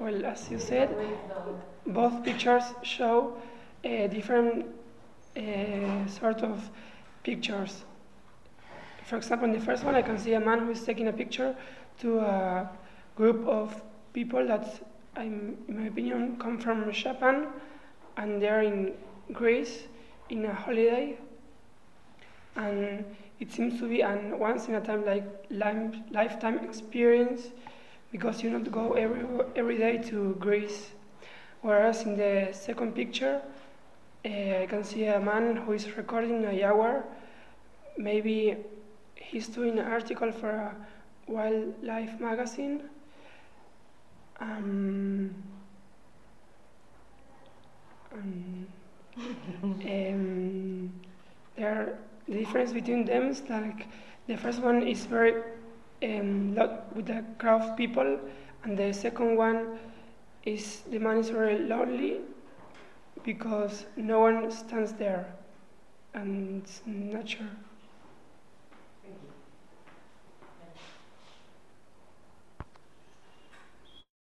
Well, as you said, both pictures show different sort of pictures. For example, in the first one, I can see a man who is taking a picture to a group of people that, in my opinion, come from Japan, and they're in Greece in a holiday. And it seems to be an once in a time lifetime experience because you not go every day to Greece. Whereas in the second picture, I can see a man who is recording a jaguar. Maybe he's doing an article for a wildlife magazine. The difference between them is like the first one is very lot with a crowd of people, and the second one is the man is very lonely because no one stands there, and it's not sure.